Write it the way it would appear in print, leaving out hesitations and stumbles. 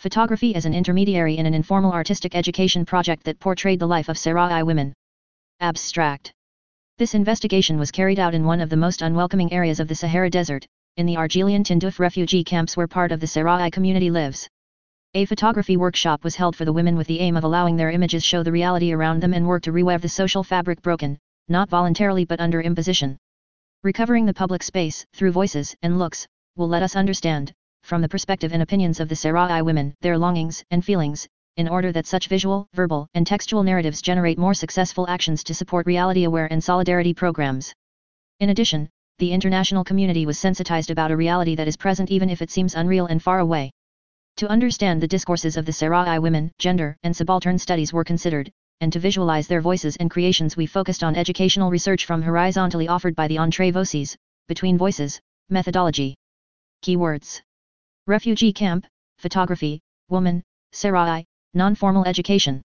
Photography as an intermediary in an informal artistic education project that portrayed the life of Sarai women. Abstract. This investigation was carried out in one of the most unwelcoming areas of the Sahara Desert, in the Argelian Tindouf refugee camps where part of the Sarai community lives. A photography workshop was held for the women with the aim of allowing their images show the reality around them and work to reweave the social fabric broken, not voluntarily but under imposition. Recovering the public space, through voices and looks, will let us understand, from the perspective and opinions of the Sarai women, their longings and feelings, in order that such visual, verbal, and textual narratives generate more successful actions to support reality-aware and solidarity programs. In addition, the international community was sensitized about a reality that is present even if it seems unreal and far away. To understand the discourses of the Sarai women, gender and subaltern studies were considered, and to visualize their voices and creations we focused on educational research from horizontally offered by the Entre Voces, Between Voices, methodology. Keywords. Refugee camp, photography, woman, Sarai, non-formal education.